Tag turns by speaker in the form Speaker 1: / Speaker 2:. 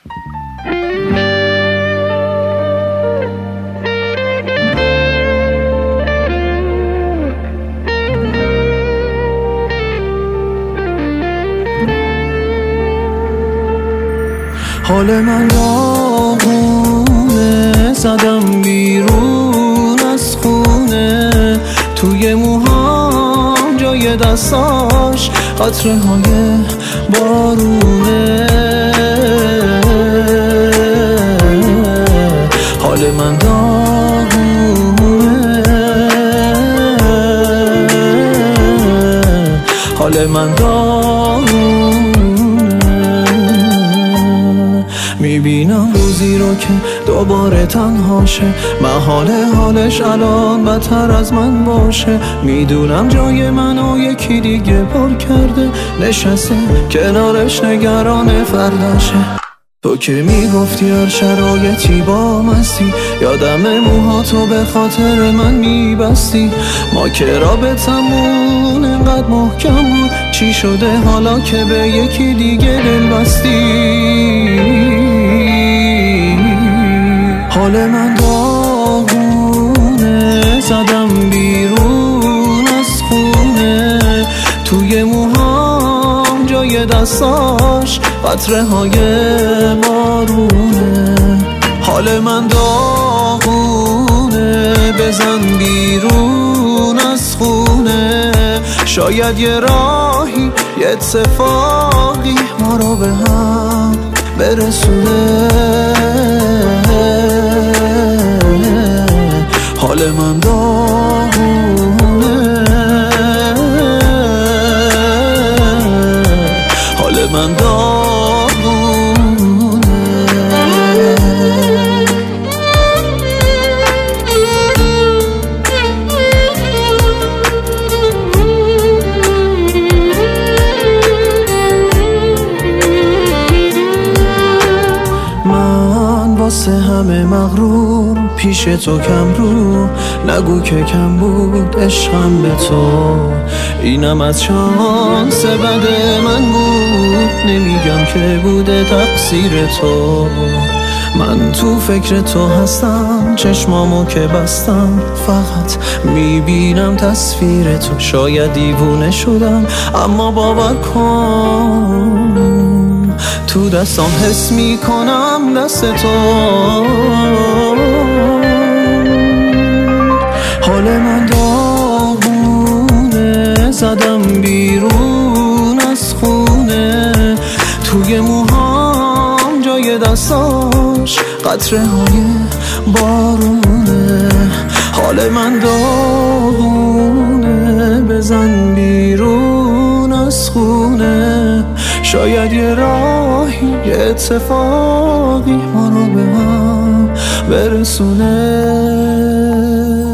Speaker 1: حال من داغونه، زدم بیرون از خونه، توی موهام جای دستاش قطره های بارونه. حال من داغونه، حال من داغونه. میبینم روزی رو که دوباره تنهاشه، محاله حالش الان بدتر از من باشه. میدونم جای منو یکی دیگه پر کرده، نشسته کنارش نگران فرداشه. تو که میگفتی هر شرایطی با مستی، یادم موهاتو به خاطر من میبستی. ما که رابطمون انقدر محکم بود، چی شده حالا که به یکی دیگه دل بستی؟ حال من داغونه، زدم بیرون از خونه، توی موهام جای دستاش قطره های بارونه. حال من داغونه، بزن بیرون از خونه، شاید یه راهی یه اتفاقی ما رو به هم برسونه. حال من داغونه، حال من واسه همه مغرور، پیش تو کم رو نگو که کم بود عشقم به تو. اینم از شانس بد من بود، نمیگم که بوده تقصیر تو. من تو فکر تو هستم، چشمامو که بستم فقط میبینم تصویر تو. شاید دیوونه شدم اما باور کن، تو دستام حس میکنم دست تو. حال من داغونه، زدم بیرون از خونه، توی موهام جای دستاش قطره های بارونه. حال من داغونه، بزن بیرون از خونه، شاید یه راهی یه اتفاقی ما رو به هم برسونه.